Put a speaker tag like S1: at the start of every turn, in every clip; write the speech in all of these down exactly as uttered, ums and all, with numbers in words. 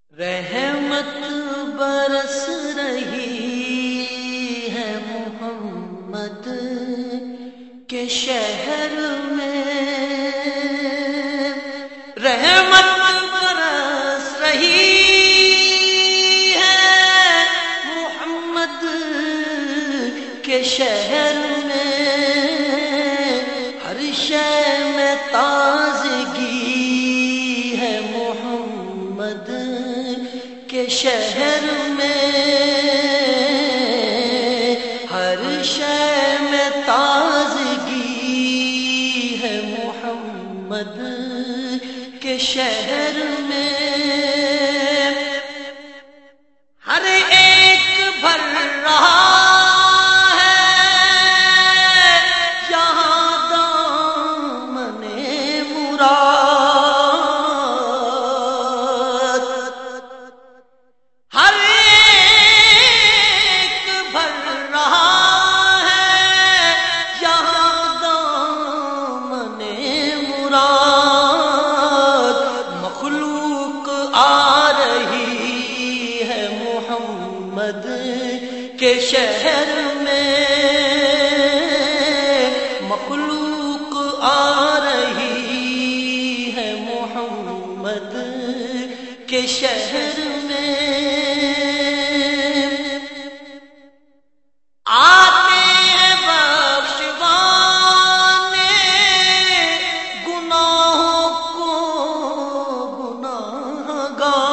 S1: رحمت برس رہی ہے محمد کے شہر میں، رحمت برس رہی ہے محمد کے شہر میں، ہر شے میں تازگی ہے محمد کے شہر میں، ہر شے میں تازگی ہے محمد کے شہر میں، ہر ایک بھر رہا ہے یہاں دامن مراد، محمد کے شہر میں مخلوق آ رہی ہے محمد کے شہر میں، آتے ہیں بخشوانے گناہوں کو گناہگار،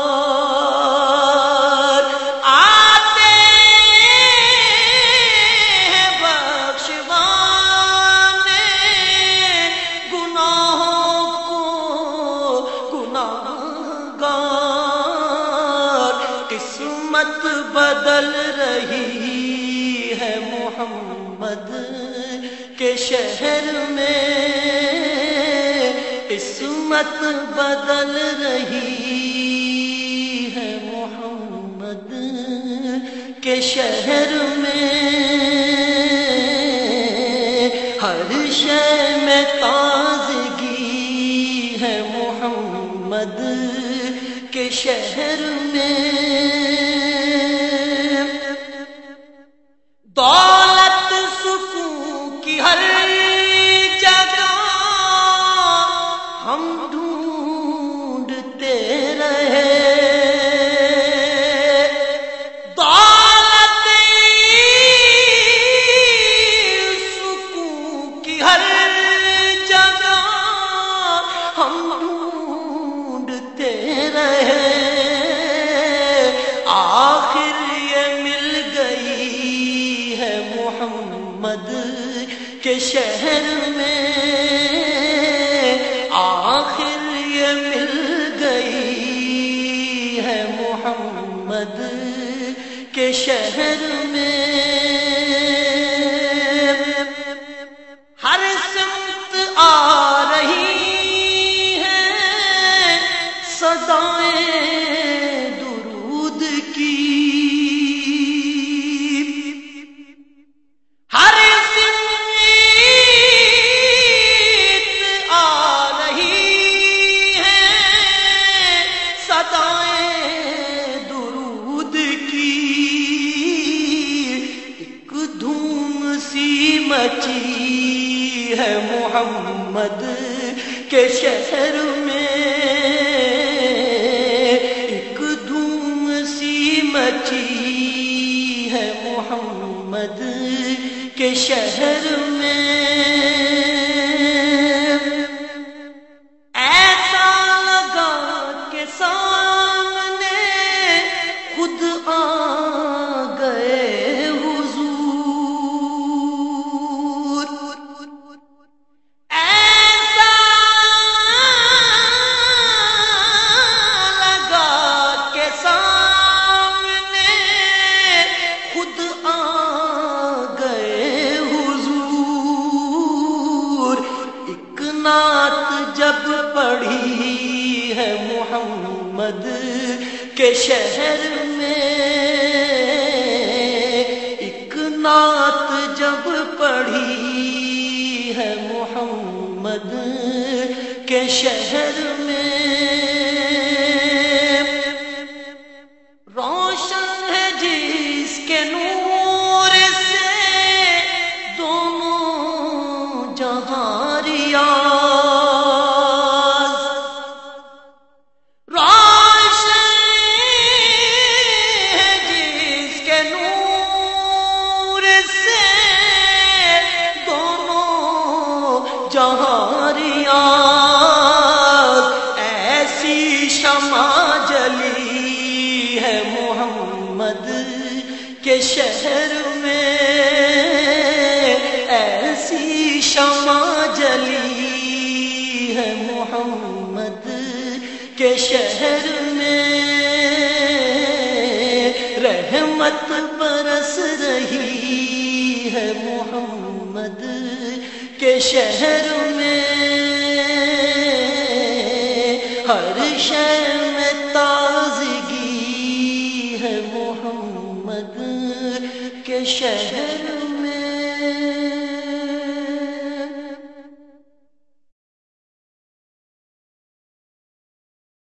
S1: قسمت بدل رہی ہے محمد کے شہر میں، قسمت بدل رہی ہے محمد کے شہر میں، ہر شے میں تازگی ہے محمد کے شہر میں، دولت سکون کی ہر جگہ ہم ڈھونڈتے رہے، دولت سکون کی ہر جگہ ہم ڈھونڈتے رہے، آخر یہ مل گئی ہے محمد کے شہر میں، آخر یہ مل گئی ہے محمد کے شہر میں، ہر سمت آ رہی ہے صدائیں درود کی، ہر سمت آ رہی ہے صدائیں درود کی، ایک دھوم سی مچی ہے محمد کے شہر میں، ایک دھوم سی مچی ہے محمد کے شہر میں، ایسا لگا کہ سامنے خود آ گئے حضور، ایسا لگا کہ سامنے خود آ گئے حضور، ایک نعت جب پڑھی ہے محمد کے شہر میں، ایک نعت جب پڑھی ہے محمد کے شہر میں، شمع جلی ہے محمد کے شہر میں، ایسی شمع جلی ہے محمد کے شہر میں، رحمت برس رہی ہے محمد کے شہر میں، ہر شے میں تازگی ہے محمد کے شہر